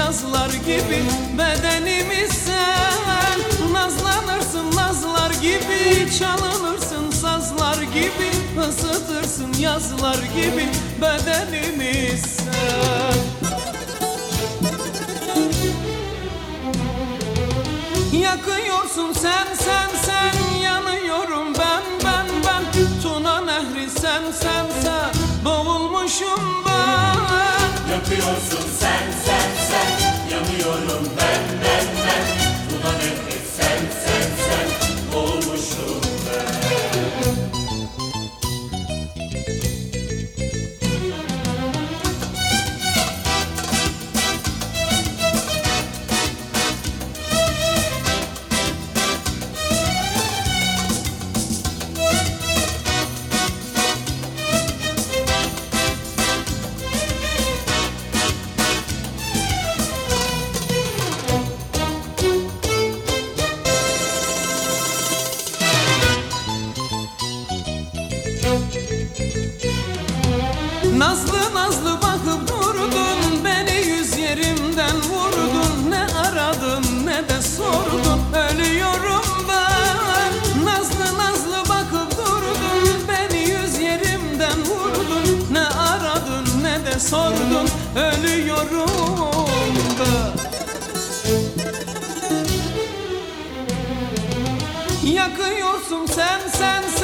yazlar gibi bedenimi sen. Nazlanırsın nazlar gibi, çalınırsın sazlar gibi, ısıtırsın yazlar gibi bedenimi sen. Yakıyorsun sen sen sen, yanıyorum ben ben ben. Tuna Nehri sen sen sen, boğulmuşum ben. Yakıyorsun sen sen sen, yanıyorum ben ben ben. Tuna Nehri sen sen sen, boğulmuşum ben. Nazlı nazlı bakıp durdun, beni yüz yerimden vurdun. Ne aradın ne de sordun, ölüyorum ben. Nazlı nazlı bakıp durdun, beni yüz yerimden vurdun. Ne aradın ne de sordun, ölüyorum ben. Yakıyorsun sen sen